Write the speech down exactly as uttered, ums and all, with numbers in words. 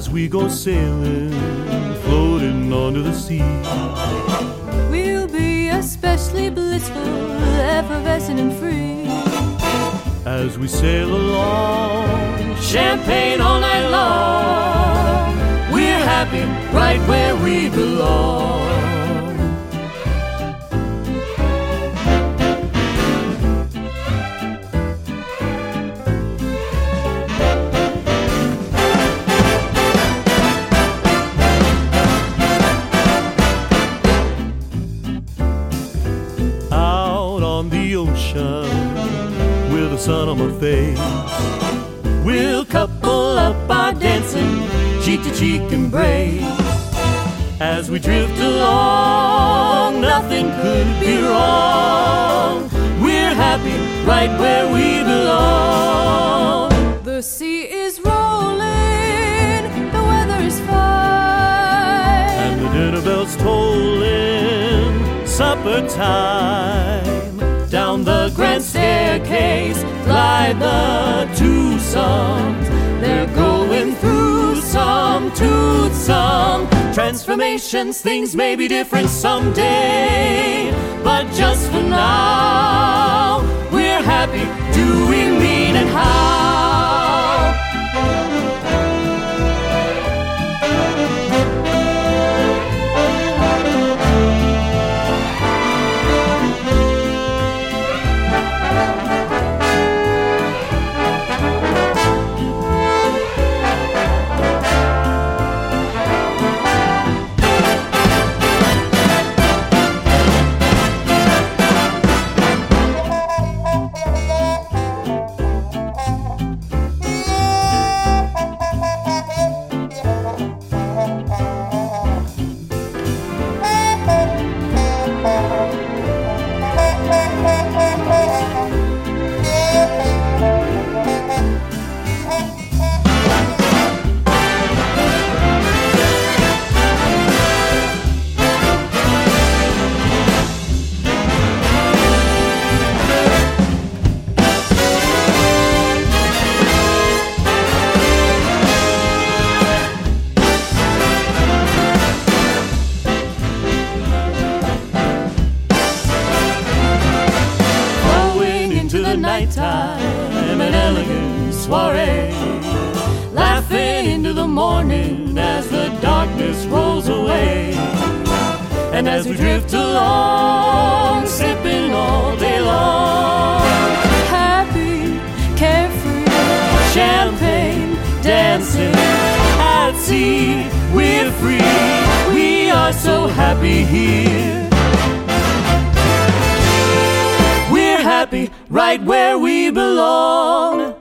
as we go sailing, floating onto the sea. We'll be especially blissful, effervescent and free. As we sail along, Champagne all night long. We're happy right where we belong. Out on the ocean, with the sun on my face, We'll couple up our dancing, cheek to cheek embrace. as we drift along, nothing could be wrong. We're happy right where we belong. The sea is rolling, the weather is fine, And the dinner bells tolling, supper time. down the grand staircase glide the two sons. They're going through some toothsome transformations. Things may be different someday, but just for now, we're happy doing mean and how. Nighttime, an elegant soiree, laughing into the morning as the darkness rolls away. And as we drift along, sipping all day long, happy, carefree, champagne, dancing, at sea, we're free. We are so happy here. Happy right where we belong.